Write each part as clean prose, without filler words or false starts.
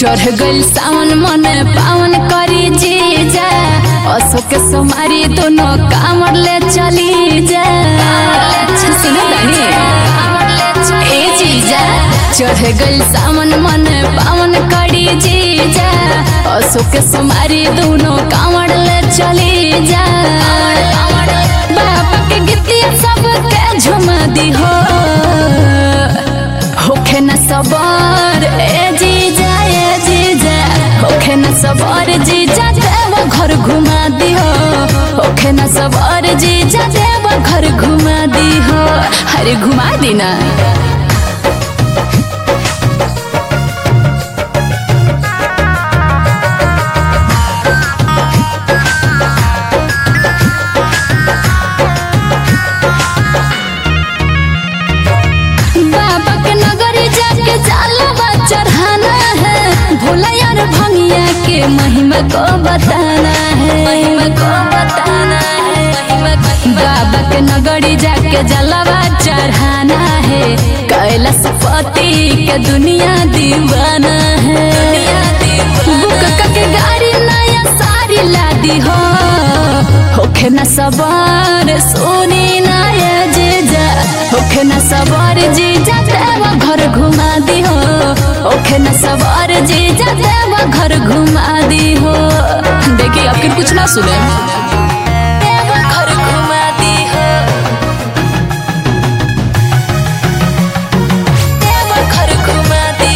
चढ़ गइल सावन मन पावन करी जीजा असो के सोमारी दोनों कामर ले चली जा। ए जीजा चढ़ गइल सावन मन पावन करी जीजा असो के सोमारी दोनों कामर ले चली जा। बाबा के गीतिया सबके झुमा दी होखे न सबर ए जीजा होखे न सबर जीजा देव घर घुमा दी होखे न सबर जीजा देव घर घुमा दी अरे घुमा दी ना। बाबा के नगरी जाके जलवा चढ़ाना है भोला यार भंगिया के महिमा को बताना है बाबा के नगरी जाके जलवा चढ़ाना है कैलाश पति के दुनिया दीवाना है। बुक के गाड़ी नया सारी ला दी होखे न सवार सोनी नया जीजा होखे न सवार जीजा देव घर घुमा दी होखे न सवार जीजा देव घर घुमा दी देखिए आपके कुछ ना सुने देव घर घुमा दी देव घर घुमा दी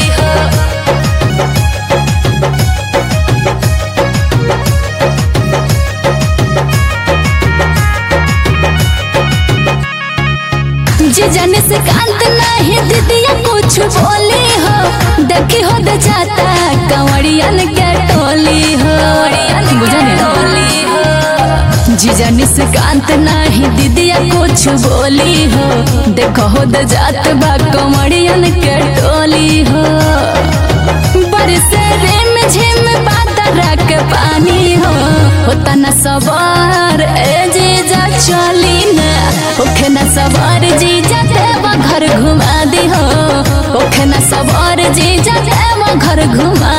जीजा ने से कांत नहीं दीदिया कुछ बोली देखी हो दे जाता कंवरियन के टोली जीजा ने से कांत नहीं दीदिया कुछ बोली देखो हो दे जात बा कंवरियन के टोली बरसे रेम झिम बादरा के पानी होता न सवार ए जीजा चली ना होखे न सवार जीजा देव घर घुमा दी होखे न सवार जीजा देव घर घुमा